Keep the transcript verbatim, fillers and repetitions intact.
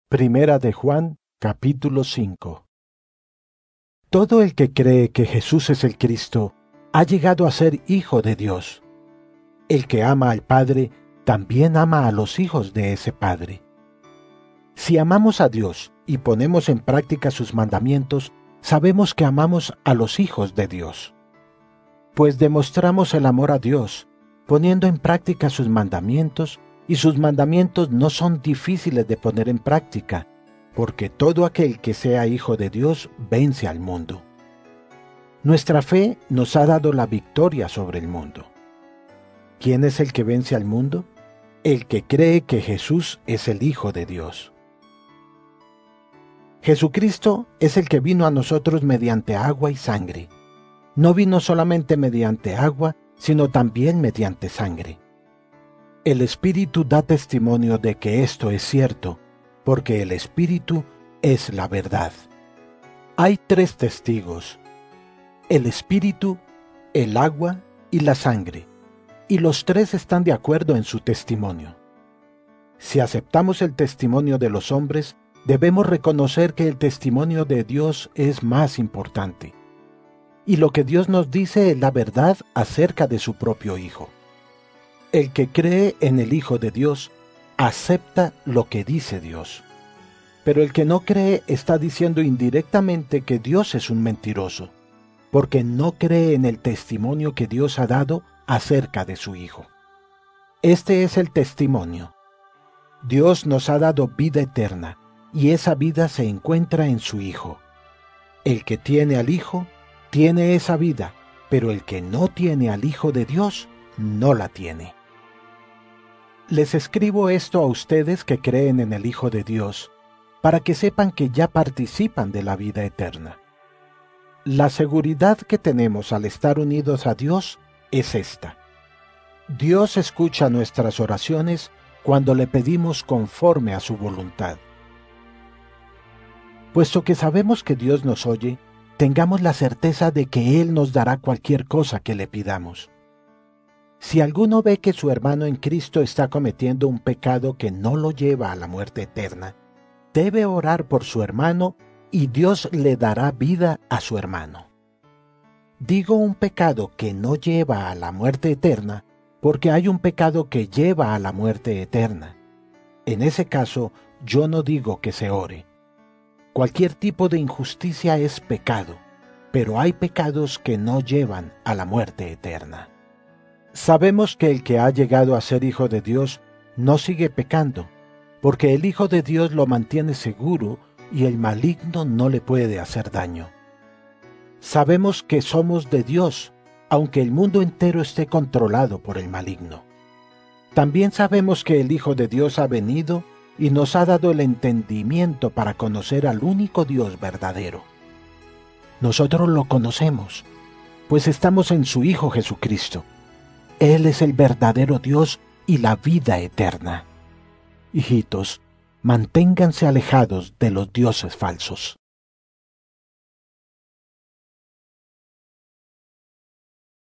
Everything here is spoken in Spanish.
Primera de Juan, capítulo cinco. Todo el que cree que Jesús es el Cristo ha llegado a ser hijo de Dios. El que ama al Padre también ama a los hijos de ese Padre. Si amamos a Dios y ponemos en práctica sus mandamientos, sabemos que amamos a los hijos de Dios. Pues demostramos el amor a Dios, poniendo en práctica sus mandamientos, y sus mandamientos no son difíciles de poner en práctica, porque todo aquel que sea hijo de Dios vence al mundo. Nuestra fe nos ha dado la victoria sobre el mundo. ¿Quién es el que vence al mundo? El que cree que Jesús es el Hijo de Dios. Jesucristo es el que vino a nosotros mediante agua y sangre. No vino solamente mediante agua, sino también mediante sangre. El Espíritu da testimonio de que esto es cierto, porque el Espíritu es la verdad. Hay tres testigos: el Espíritu, el agua y la sangre, y los tres están de acuerdo en su testimonio. Si aceptamos el testimonio de los hombres, debemos reconocer que el testimonio de Dios es más importante. Y lo que Dios nos dice es la verdad acerca de su propio Hijo. El que cree en el Hijo de Dios acepta lo que dice Dios. Pero el que no cree está diciendo indirectamente que Dios es un mentiroso, porque no cree en el testimonio que Dios ha dado acerca de su Hijo. Este es el testimonio. Dios nos ha dado vida eterna, y esa vida se encuentra en su Hijo. El que tiene al Hijo, tiene esa vida, pero el que no tiene al Hijo de Dios, no la tiene. Les escribo esto a ustedes que creen en el Hijo de Dios, para que sepan que ya participan de la vida eterna. La seguridad que tenemos al estar unidos a Dios es esta: Dios escucha nuestras oraciones cuando le pedimos conforme a su voluntad. Puesto que sabemos que Dios nos oye, tengamos la certeza de que Él nos dará cualquier cosa que le pidamos. Si alguno ve que su hermano en Cristo está cometiendo un pecado que no lo lleva a la muerte eterna, debe orar por su hermano y Dios le dará vida a su hermano. Digo un pecado que no lleva a la muerte eterna, porque hay un pecado que lleva a la muerte eterna. En ese caso, yo no digo que se ore. Cualquier tipo de injusticia es pecado, pero hay pecados que no llevan a la muerte eterna. Sabemos que el que ha llegado a ser hijo de Dios no sigue pecando, porque el Hijo de Dios lo mantiene seguro y el maligno no le puede hacer daño. Sabemos que somos de Dios, aunque el mundo entero esté controlado por el maligno. También sabemos que el Hijo de Dios ha venido y nos ha dado el entendimiento para conocer al único Dios verdadero. Nosotros lo conocemos, pues estamos en su Hijo Jesucristo. Él es el verdadero Dios y la vida eterna. Hijitos, manténganse alejados de los dioses falsos.